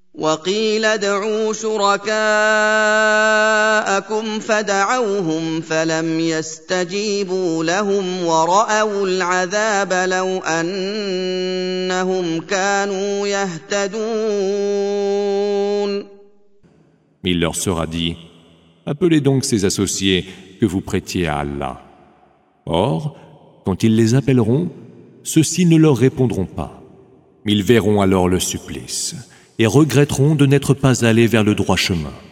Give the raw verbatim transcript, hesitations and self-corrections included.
وقيل ادعوا شركاءكم فدعوهم فلم يستجيبوا لهم ورأوا العذاب لو أنهم كانوا يهتدون. Il leur sera dit: appelez donc ces associés que vous prêtiez à Allah. Or, quand ils les appelleront, ceux-ci ne leur répondront pas. Ils verront alors le supplice et regretteront de n'être pas allés vers le droit chemin.